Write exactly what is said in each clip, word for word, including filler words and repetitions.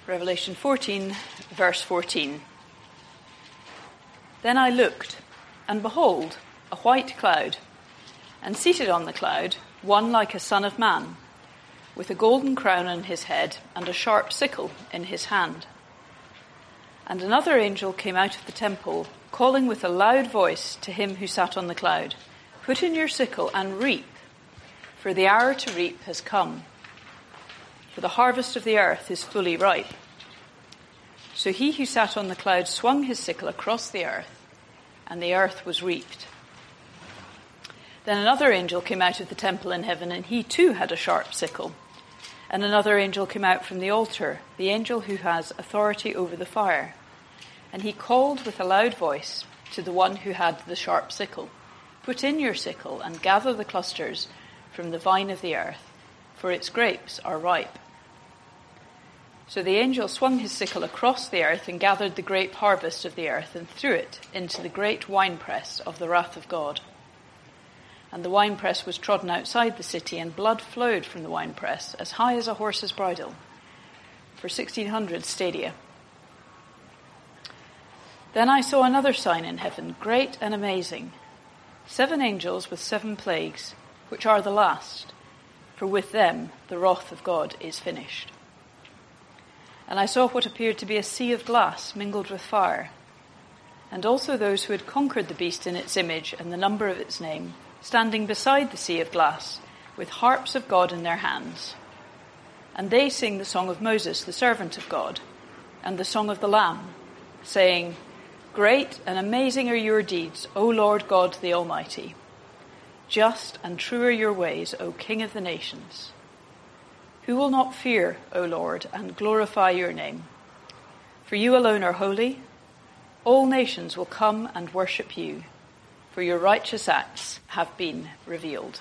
Revelation fourteen, verse fourteen. Then I looked, and behold, a white cloud, and seated on the cloud, one like a son of man, with a golden crown on his head and a sharp sickle in his hand. And another angel came out of the temple, calling with a loud voice to him who sat on the cloud, "Put in your sickle and reap, for the hour to reap has come. For the harvest of the earth is fully ripe." So he who sat on the cloud swung his sickle across the earth, and the earth was reaped. Then another angel came out of the temple in heaven, and he too had a sharp sickle. And another angel came out from the altar, the angel who has authority over the fire. And he called with a loud voice to the one who had the sharp sickle, "Put in your sickle and gather the clusters from the vine of the earth, for its grapes are ripe." So the angel swung his sickle across the earth and gathered the grape harvest of the earth and threw it into the great winepress of the wrath of God. And the winepress was trodden outside the city, and blood flowed from the winepress as high as a horse's bridle, for sixteen hundred stadia. Then I saw another sign in heaven, great and amazing, seven angels with seven plagues, which are the last, for with them the wrath of God is finished. And I saw what appeared to be a sea of glass mingled with fire, and also those who had conquered the beast in its image and the number of its name, standing beside the sea of glass, with harps of God in their hands. And they sing the song of Moses, the servant of God, and the song of the Lamb, saying, "Great and amazing are your deeds, O Lord God the Almighty. Just and true are your ways, O King of the nations. Who will not fear, O Lord, and glorify your name? For you alone are holy. All nations will come and worship you, for your righteous acts have been revealed."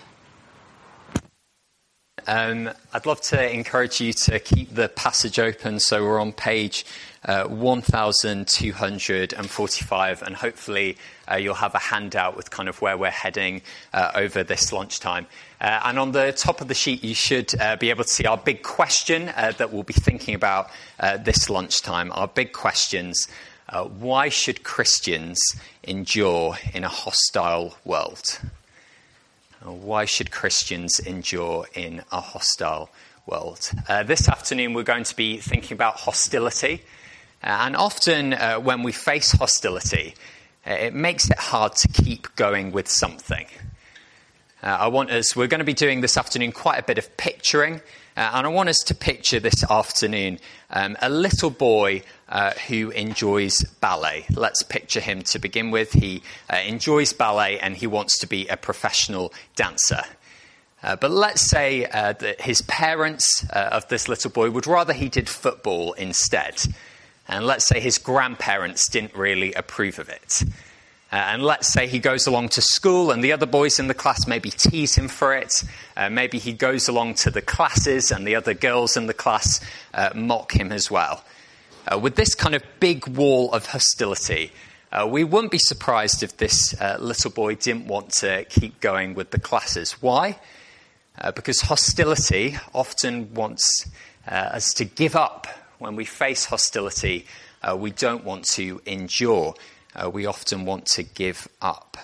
Um, I'd love to encourage you to keep the passage open. So we're on page uh, one thousand two hundred forty-five, and hopefully uh, you'll have a handout with kind of where we're heading uh, over this lunchtime. Uh, and on the top of the sheet, you should uh, be able to see our big question uh, that we'll be thinking about uh, this lunchtime. Our big questions. Uh, why should Christians endure in a hostile world? Why should Christians endure in a hostile world? Uh, this afternoon, we're going to be thinking about hostility. Uh, and often uh, when we face hostility, uh, it makes it hard to keep going with something. Uh, I want us, we're going to be doing this afternoon quite a bit of picturing. Uh, and I want us to picture this afternoon um, a little boy uh, who enjoys ballet. Let's picture him to begin with. He uh, enjoys ballet and he wants to be a professional dancer. Uh, but let's say uh, that his parents uh, of this little boy would rather he did football instead. And let's say his grandparents didn't really approve of it. Uh, and let's say he goes along to school and the other boys in the class maybe tease him for it. Uh, maybe he goes along to the classes and the other girls in the class uh, mock him as well. Uh, with this kind of big wall of hostility, uh, we wouldn't be surprised if this uh, little boy didn't want to keep going with the classes. Why? Uh, because hostility often wants uh, us to give up. When we face hostility, uh, we don't want to endure. Uh, we often want to give up.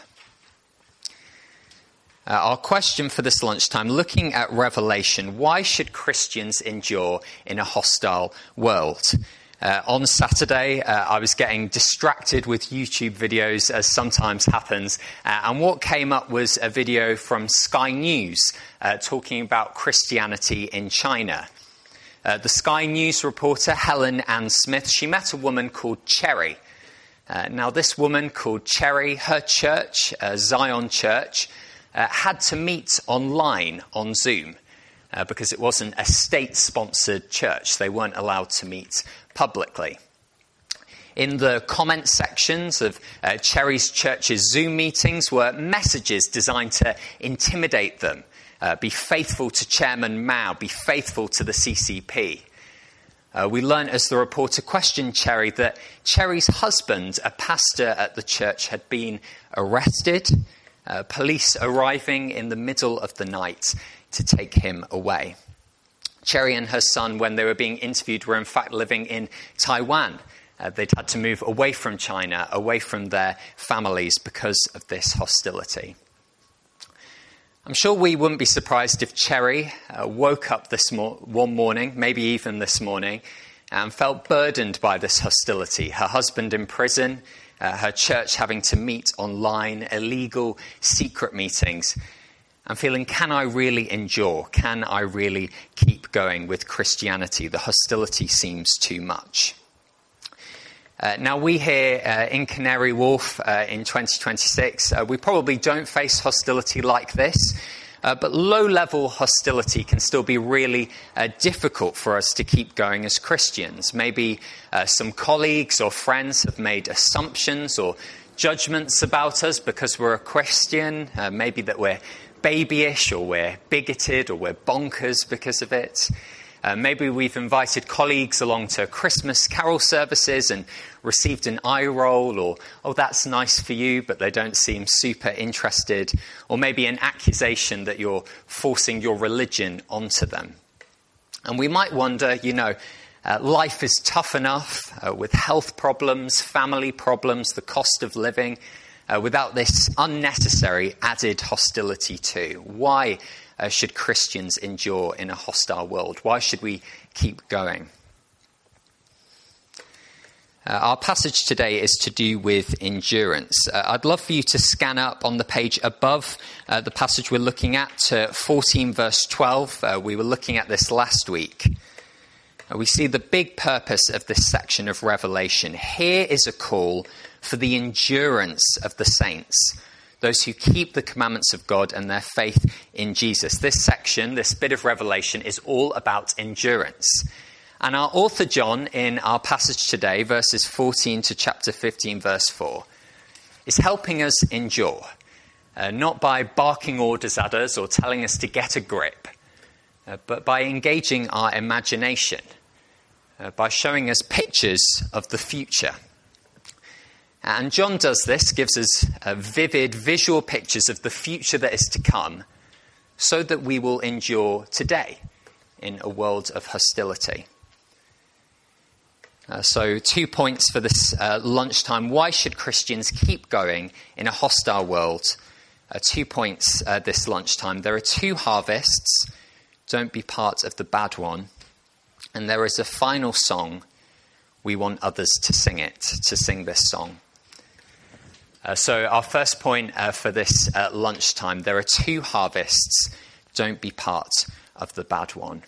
Uh, our question for this lunchtime, looking at Revelation, why should Christians endure in a hostile world? Uh, on Saturday, uh, I was getting distracted with YouTube videos, as sometimes happens, uh, and what came up was a video from Sky News uh, talking about Christianity in China. Uh, the Sky News reporter, Helen Ann Smith, she met a woman called Cherry. Uh, now, this woman called Cherry, her church, uh, Zion Church, uh, had to meet online on Zoom uh, because it wasn't a state-sponsored church. They weren't allowed to meet publicly. In the comment sections of uh, Cherry's church's Zoom meetings were messages designed to intimidate them. Uh, be faithful to Chairman Mao, be faithful to the C C P. Uh, we learned as the reporter questioned Cherry that Cherry's husband, a pastor at the church, had been arrested, uh, police arriving in the middle of the night to take him away. Cherry and her son, when they were being interviewed, were in fact living in Taiwan. Uh, they'd had to move away from China, away from their families because of this hostility. I'm sure we wouldn't be surprised if Cherry uh, woke up this mo- one morning, maybe even this morning, and felt burdened by this hostility. Her husband in prison, uh, her church having to meet online, illegal secret meetings, and feeling, can I really endure? Can I really keep going with Christianity? The hostility seems too much. Uh, now, we here uh, in Canary Wharf uh, in twenty twenty-six, uh, we probably don't face hostility like this, uh, but low-level hostility can still be really uh, difficult for us to keep going as Christians. Maybe uh, some colleagues or friends have made assumptions or judgments about us because we're a Christian, uh, maybe that we're babyish or we're bigoted or we're bonkers because of it. Uh, maybe we've invited colleagues along to Christmas carol services and received an eye roll, or, oh, that's nice for you, but they don't seem super interested. Or maybe an accusation that you're forcing your religion onto them. And we might wonder, you know, uh, life is tough enough uh, with health problems, family problems, the cost of living, uh, without this unnecessary added hostility too. Why Uh, should Christians endure in a hostile world? Why should we keep going? Uh, our passage today is to do with endurance. Uh, I'd love for you to scan up on the page above uh, the passage we're looking at to fourteen verse twelve. Uh, we were looking at this last week. Uh, we see the big purpose of this section of Revelation. Here is a call for the endurance of the saints, those who keep the commandments of God and their faith in Jesus. This section, this bit of Revelation, is all about endurance. And our author John, in our passage today, verses fourteen to chapter fifteen, verse four, is helping us endure, uh, not by barking orders at us or telling us to get a grip, uh, but by engaging our imagination, uh, by showing us pictures of the future. And John does this, gives us uh, vivid visual pictures of the future that is to come, so that we will endure today in a world of hostility. Uh, so two points for this uh, lunchtime. Why should Christians keep going in a hostile world? Uh, two points uh, this lunchtime. There are two harvests. Don't be part of the bad one. And there is a final song. We want others to sing it, to sing this song. Uh, so our first point uh, for this uh, lunchtime, there are two harvests. Don't be part of the bad one.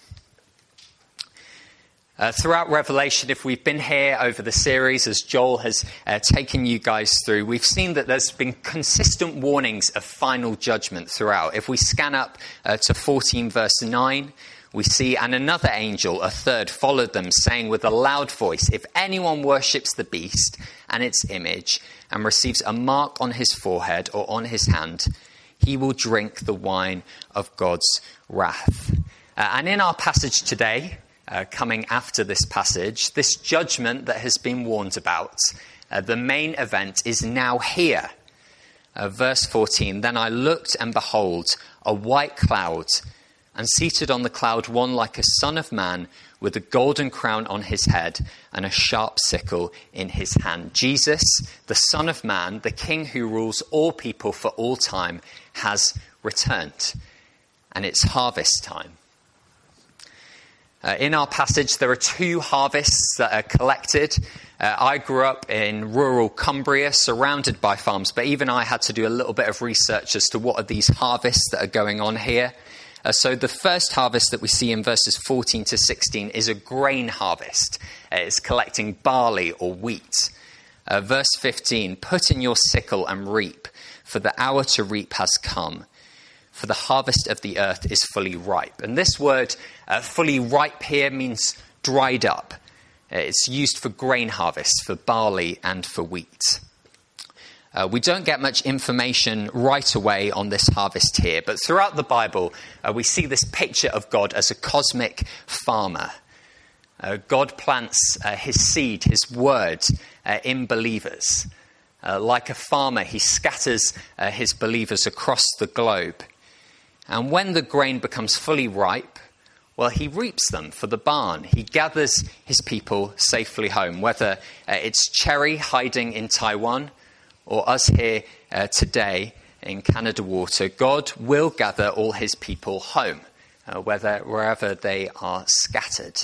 Uh, throughout Revelation, if we've been here over the series, as Joel has uh, taken you guys through, we've seen that there's been consistent warnings of final judgment throughout. If we scan up uh, to fourteen verse nine, we see, and another angel, a third, followed them, saying with a loud voice, if anyone worships the beast and its image and receives a mark on his forehead or on his hand, he will drink the wine of God's wrath. Uh, and in our passage today, uh, coming after this passage, this judgment that has been warned about, uh, the main event is now here. Uh, verse fourteen, then I looked and behold a white cloud, and seated on the cloud one like a son of man with a golden crown on his head and a sharp sickle in his hand. Jesus, the Son of Man, the King who rules all people for all time, has returned. And it's harvest time. Uh, in our passage, there are two harvests that are collected. Uh, I grew up in rural Cumbria, surrounded by farms, but even I had to do a little bit of research as to what are these harvests that are going on here. Uh, so the first harvest that we see in verses fourteen to sixteen is a grain harvest. Uh, it's collecting barley or wheat. Uh, verse fifteen, put in your sickle and reap, for the hour to reap has come, for the harvest of the earth is fully ripe. And this word, uh, fully ripe here, means dried up. Uh, it's used for grain harvest, for barley and for wheat. Uh, we don't get much information right away on this harvest here, but throughout the Bible, uh, we see this picture of God as a cosmic farmer. Uh, God plants uh, his seed, his word, uh, in believers. Uh, like a farmer, he scatters uh, his believers across the globe. And when the grain becomes fully ripe, Well, he reaps them for the barn. He gathers his people safely home, whether uh, it's Cherry hiding in Taiwan or us here uh, today in Canada Water. God will gather all his people home, uh, whether wherever they are scattered.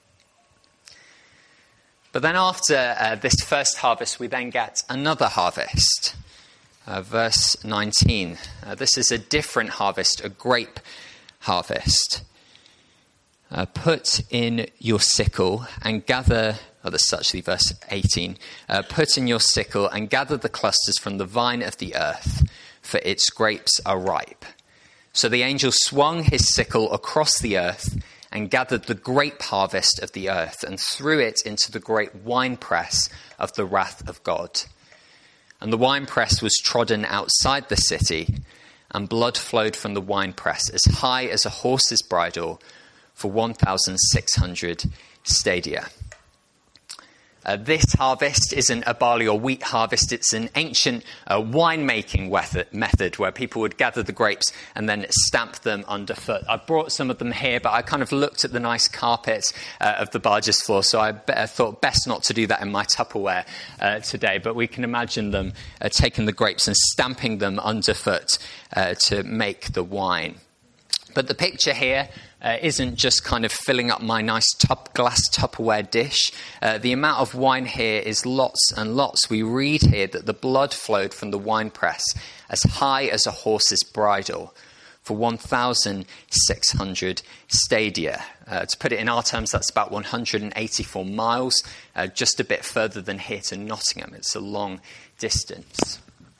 But then after uh, this first harvest, we then get another harvest. Uh, verse nineteen. Uh, this is a different harvest, a grape harvest. Uh, put in your sickle and gather, oh, that's actually verse eighteen. Uh, put in your sickle and gather the clusters from the vine of the earth, for its grapes are ripe. So the angel swung his sickle across the earth and gathered the grape harvest of the earth and threw it into the great winepress of the wrath of God. And the winepress was trodden outside the city, and blood flowed from the winepress as high as a horse's bridle for one thousand six hundred stadia. Uh, this harvest isn't a barley or wheat harvest. It's an ancient uh, winemaking method where people would gather the grapes and then stamp them underfoot. I brought some of them here, but I kind of looked at the nice carpet uh, of the barge's floor, so I be- thought best not to do that in my Tupperware uh, today. But we can imagine them uh, taking the grapes and stamping them underfoot uh, to make the wine. But the picture here uh, isn't just kind of filling up my nice tup- glass Tupperware dish. Uh, the amount of wine here is lots and lots. We read here that the blood flowed from the winepress as high as a horse's bridle for one thousand six hundred stadia. Uh, to put it in our terms, that's about one hundred eighty-four miles, uh, just a bit further than here to Nottingham. It's a long distance.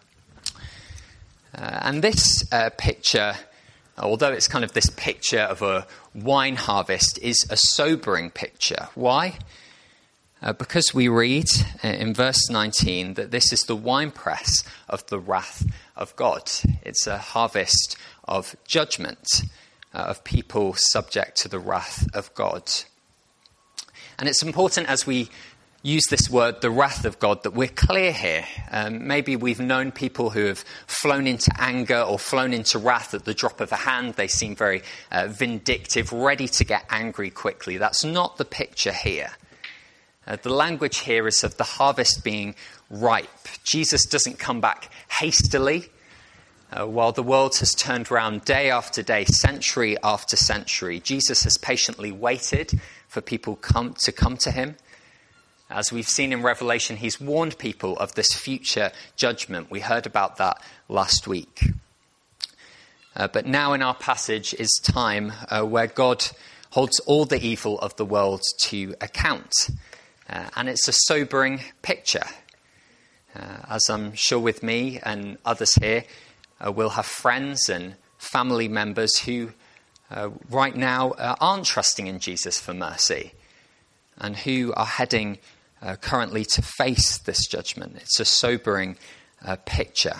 Uh, and this uh, picture, although it's kind of this picture of a wine harvest, is a sobering picture. Why? Uh, because we read in verse nineteen that this is the winepress of the wrath of God. It's a harvest of judgment, uh, of people subject to the wrath of God. And it's important as we use this word, the wrath of God, that we're clear here. Um, maybe we've known people who have flown into anger or flown into wrath at the drop of a hand. They seem very uh, vindictive, ready to get angry quickly. That's not the picture here. Uh, the language here is of the harvest being ripe. Jesus doesn't come back hastily. Uh, while the world has turned around day after day, century after century, Jesus has patiently waited for people come to come to him. As we've seen in Revelation, he's warned people of this future judgment. We heard about that last week. Uh, but now in our passage is time uh, where God holds all the evil of the world to account. Uh, and it's a sobering picture. Uh, as I'm sure with me and others here, uh, we'll have friends and family members who uh, right now uh, aren't trusting in Jesus for mercy and who are heading uh, currently to face this judgment. It's a sobering uh, picture.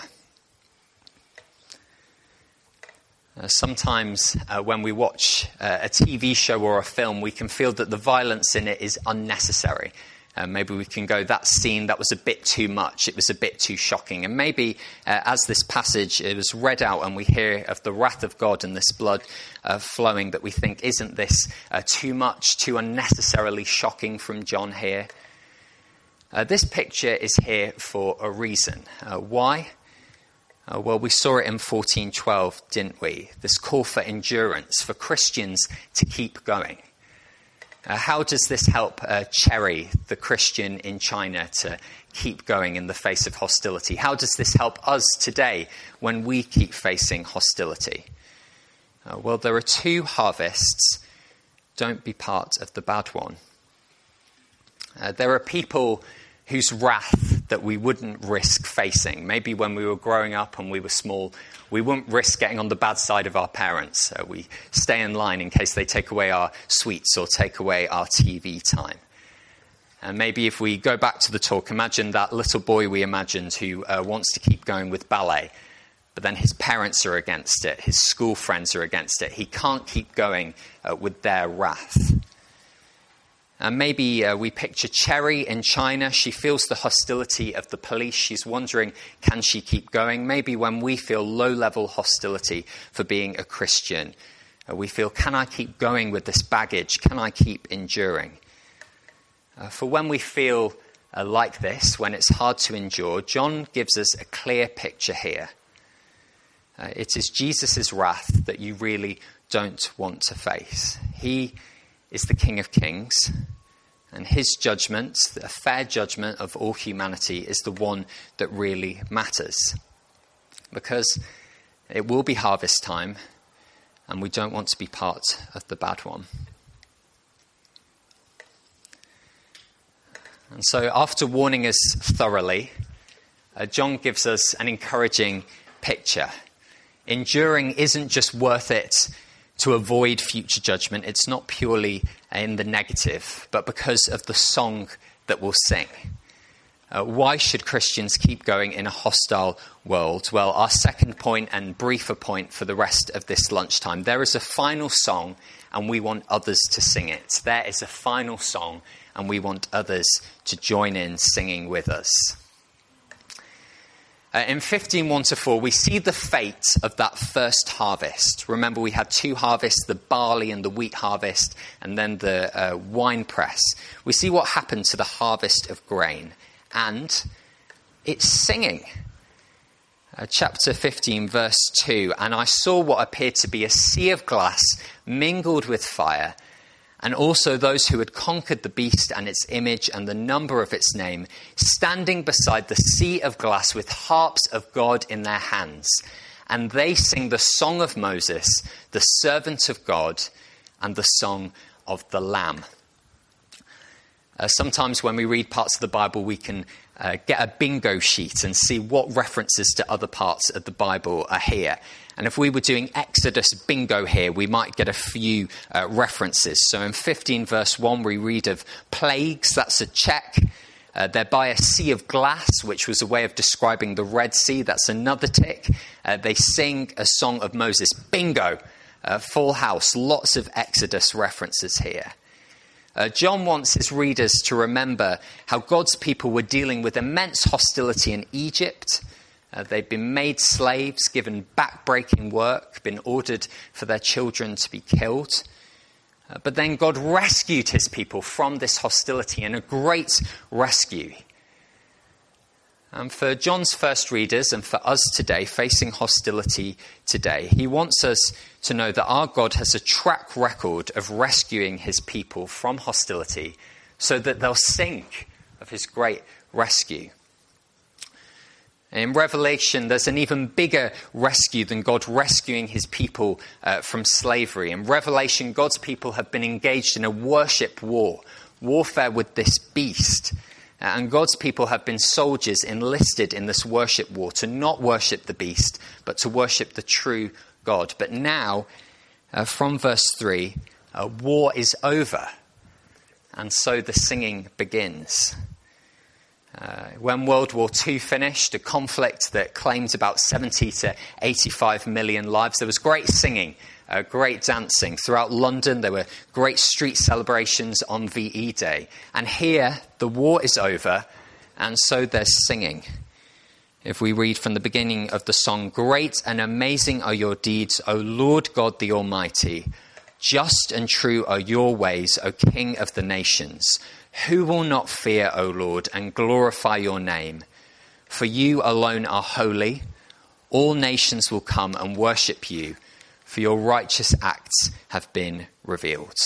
Uh, sometimes uh, when we watch uh, a T V show or a film, we can feel that the violence in it is unnecessary. Uh, maybe we can go, that scene, that was a bit too much. It was a bit too shocking. And maybe uh, as this passage it was read out and we hear of the wrath of God and this blood uh, flowing, that we think, isn't this uh, too much, too unnecessarily shocking from John here? Uh, this picture is here for a reason. Uh, why? Uh, well, we saw it in fourteen twelve, didn't we? This call for endurance, for Christians to keep going. Uh, how does this help uh, Cherry, the Christian in China, to keep going in the face of hostility? How does this help us today when we keep facing hostility? Uh, well, there are two harvests. Don't be part of the bad one. Uh, there are people whose wrath that we wouldn't risk facing. Maybe when we were growing up and we were small, we wouldn't risk getting on the bad side of our parents. Uh, we stay in line in case they take away our sweets or take away our T V time. And maybe if we go back to the talk, imagine that little boy we imagined who uh, wants to keep going with ballet, but then his parents are against it, his school friends are against it. He can't keep going uh, with their wrath. And maybe uh, we picture Cherry in China. She feels the hostility of the police. She's wondering, can she keep going? Maybe when we feel low-level hostility for being a Christian, Uh, we feel, can I keep going with this baggage? Can I keep enduring? Uh, for when we feel uh, like this, when it's hard to endure, John gives us a clear picture here. Uh, it is Jesus' wrath that you really don't want to face. He is the King of Kings, and his judgment, a fair judgment of all humanity, is the one that really matters. Because it will be harvest time, and we don't want to be part of the bad one. And so after warning us thoroughly, uh, John gives us an encouraging picture. Enduring isn't just worth it to avoid future judgment. It's not purely in the negative, but because of the song that we'll sing. Uh, why should Christians keep going in a hostile world? Well, our second point and briefer point for the rest of this lunchtime. There is a final song, and we want others to sing it. There is a final song, and we want others to join in singing with us. Uh, in fifteen one to four, we see the fate of that first harvest. Remember, we had two harvests, the barley and the wheat harvest, and then the uh, wine press. We see what happened to the harvest of grain, and it's singing. Uh, chapter fifteen, verse two, and I saw what appeared to be a sea of glass mingled with fire, and also those who had conquered the beast and its image and the number of its name, standing beside the sea of glass with harps of God in their hands. And they sing the song of Moses, the servant of God, and the song of the Lamb. Uh, sometimes when we read parts of the Bible, we can uh, get a bingo sheet and see what references to other parts of the Bible are here. And if we were doing Exodus bingo here, we might get a few uh, references. So in fifteen verse one, we read of plagues. That's a check. Uh, they're by a sea of glass, which was a way of describing the Red Sea. That's another tick. Uh, they sing a song of Moses. Bingo. Uh, full house. Lots of Exodus references here. Uh, John wants his readers to remember how God's people were dealing with immense hostility in Egypt. Uh, they'd been made slaves, given back-breaking work, been ordered for their children to be killed. Uh, but then God rescued his people from this hostility in a great rescue. And for John's first readers and for us today, facing hostility today, he wants us to know that our God has a track record of rescuing his people from hostility so that they'll sing of his great rescue. In Revelation, there's an even bigger rescue than God rescuing his people uh, from slavery. In Revelation, God's people have been engaged in a worship war, warfare with this beast. And God's people have been soldiers enlisted in this worship war to not worship the beast, but to worship the true God. But now, uh, from verse three, uh, war is over. And so the singing begins. Uh, when World War Two finished, a conflict that claimed about seventy to eighty-five million lives, there was great singing, uh, great dancing. Throughout London, there were great street celebrations on V E Day. And here, the war is over, and so there's singing. If we read from the beginning of the song, "Great and amazing are your deeds, O Lord God the Almighty. Just and true are your ways, O King of the nations. Who will not fear, O Lord, and glorify your name? For you alone are holy. All nations will come and worship you, for your righteous acts have been revealed."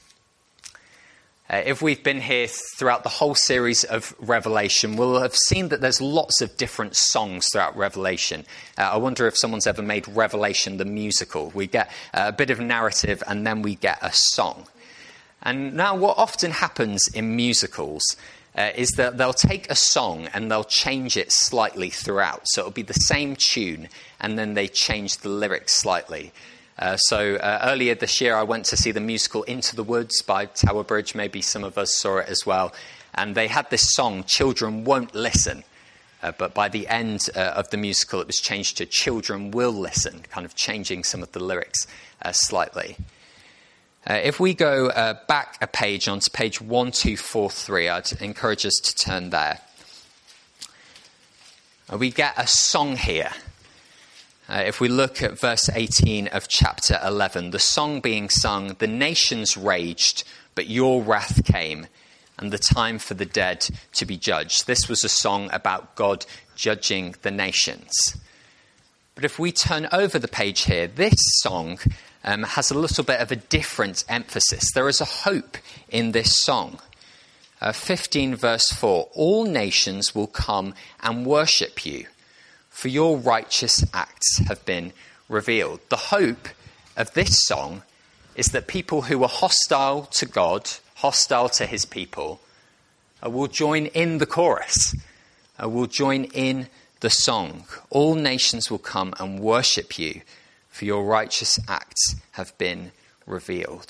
Uh, if we've been here throughout the whole series of Revelation, we'll have seen that there's lots of different songs throughout Revelation. Uh, I wonder if someone's ever made Revelation the musical. We get uh, a bit of narrative and then we get a song. And now what often happens in musicals uh, is that they'll take a song and they'll change it slightly throughout. So it'll be the same tune and then they change the lyrics slightly. Uh, so uh, earlier this year I went to see the musical Into the Woods by Tower Bridge. Maybe some of us saw it as well. And they had this song, Children Won't Listen. Uh, but by the end uh, of the musical it was changed to Children Will Listen, kind of changing some of the lyrics uh, slightly. Uh, if we go uh, back a page onto page one two four three, I'd encourage us to turn there. Uh, we get a song here. Uh, if we look at verse eighteen of chapter eleven, the song being sung, "The nations raged, but your wrath came, and the time for the dead to be judged." This was a song about God judging the nations. But if we turn over the page here, this song um, has a little bit of a different emphasis. There is a hope in this song. Uh, fifteen verse four, "All nations will come and worship you, for your righteous acts have been revealed." The hope of this song is that people who are hostile to God, hostile to his people, uh, will join in the chorus, uh, will join in the song. All nations will come and worship you, for your righteous acts have been revealed.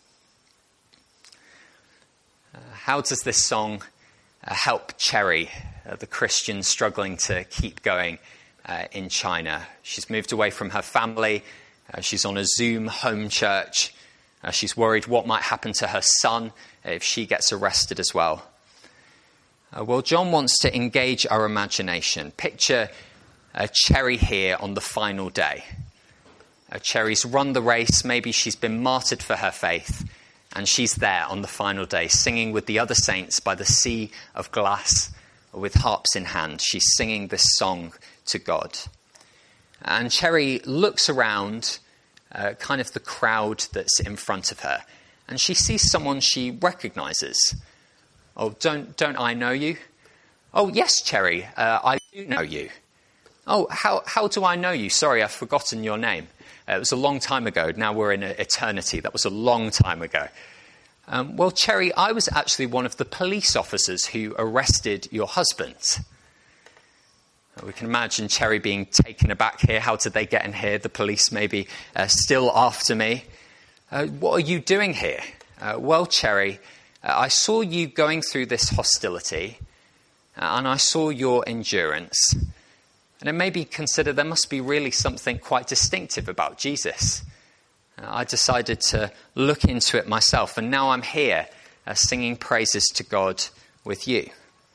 Uh, how does this song uh, help Cherry, uh, the Christian struggling to keep going uh, in China? She's moved away from her family. Uh, she's on a Zoom home church. Uh, she's worried what might happen to her son if she gets arrested as well. Uh, well, John wants to engage our imagination. Picture uh, Cherry here on the final day. Uh, Cherry's run the race. Maybe she's been martyred for her faith. And she's there on the final day, singing with the other saints by the sea of glass, with harps in hand. She's singing this song to God. And Cherry looks around uh, kind of the crowd that's in front of her, and she sees someone she recognizes. "Oh, don't don't I know you?" "Oh, yes, Cherry, uh, I do know you." "Oh, how how do I know you? Sorry, I've forgotten your name. Uh, it was a long time ago. Now we're in eternity. That was a long time ago." Um, "well, Cherry, I was actually one of the police officers who arrested your husband." We can imagine Cherry being taken aback here. How did they get in here? The police maybe uh, still after me. Uh, "what are you doing here?" Uh, "well, Cherry, uh, I saw you going through this hostility, uh, and I saw your endurance. And it made me consider there must be really something quite distinctive about Jesus. Uh, I decided to look into it myself, and now I'm here uh, singing praises to God with you."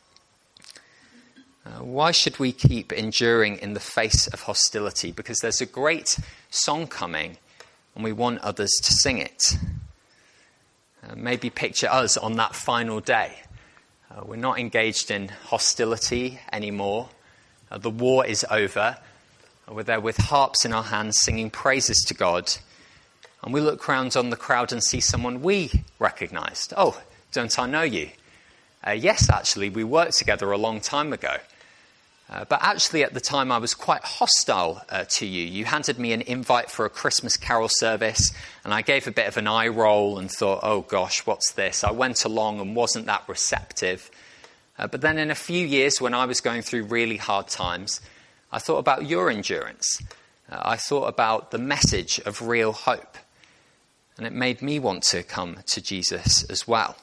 Uh, why should we keep enduring in the face of hostility? Because there's a great song coming, and we want others to sing it. Uh, maybe picture us on that final day. Uh, we're not engaged in hostility anymore. Uh, the war is over. Uh, we're there with harps in our hands, singing praises to God. And we look round on the crowd and see someone we recognised. "Oh, don't I know you?" Uh, "yes, actually, we worked together a long time ago. Uh, but actually, at the time, I was quite hostile uh, to you. You handed me an invite for a Christmas carol service, and I gave a bit of an eye roll and thought, oh gosh, what's this? I went along and wasn't that receptive. Uh, but then in a few years, when I was going through really hard times, I thought about your endurance. Uh, I thought about the message of real hope. And it made me want to come to Jesus as well."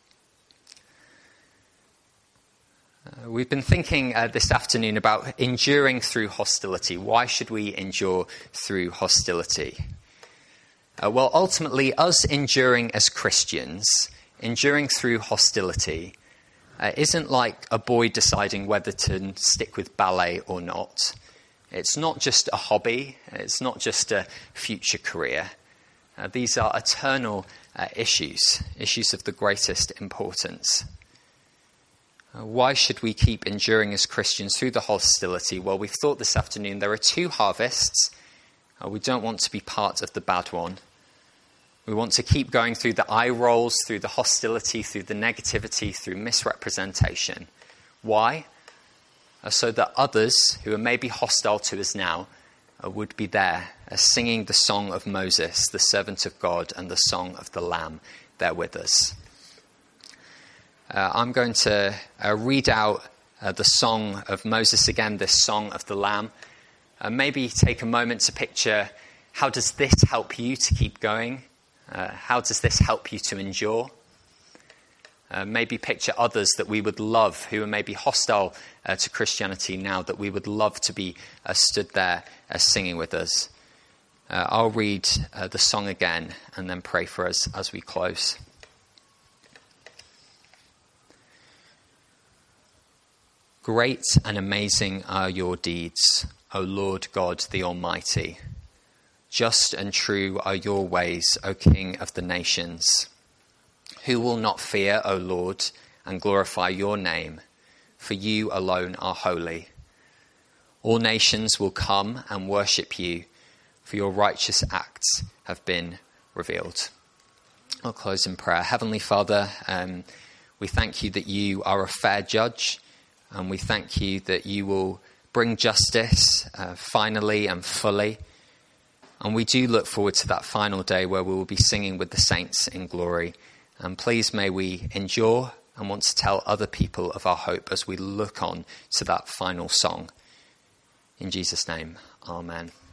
Uh, we've been thinking uh, this afternoon about enduring through hostility. Why should we endure through hostility? Uh, well, ultimately, us enduring as Christians, enduring through hostility, uh, isn't like a boy deciding whether to stick with ballet or not. It's not just a hobby. It's not just a future career. Uh, these are eternal uh, issues, issues of the greatest importance. Uh, why should we keep enduring as Christians through the hostility? Well, we've thought this afternoon there are two harvests. Uh, we don't want to be part of the bad one. We want to keep going through the eye rolls, through the hostility, through the negativity, through misrepresentation. Why? Uh, so that others who are maybe hostile to us now uh, would be there uh, singing the song of Moses, the servant of God, and the song of the Lamb there with us. Uh, I'm going to uh, read out uh, the song of Moses again, this song of the Lamb. Uh, maybe take a moment to picture, how does this help you to keep going? Uh, how does this help you to endure? Uh, maybe picture others that we would love, who are maybe hostile uh, to Christianity now, that we would love to be uh, stood there uh, singing with us. Uh, I'll read uh, the song again and then pray for us as we close. Great and amazing are your deeds, O Lord God the Almighty. Just and true are your ways, O King of the nations. Who will not fear, O Lord, and glorify your name? For you alone are holy. All nations will come and worship you, for your righteous acts have been revealed. I'll close in prayer. Heavenly Father, um, we thank you that you are a fair judge, and we thank you that you will bring justice uh, finally and fully. And we do look forward to that final day where we will be singing with the saints in glory. And please may we endure and want to tell other people of our hope as we look on to that final song. In Jesus' name, amen.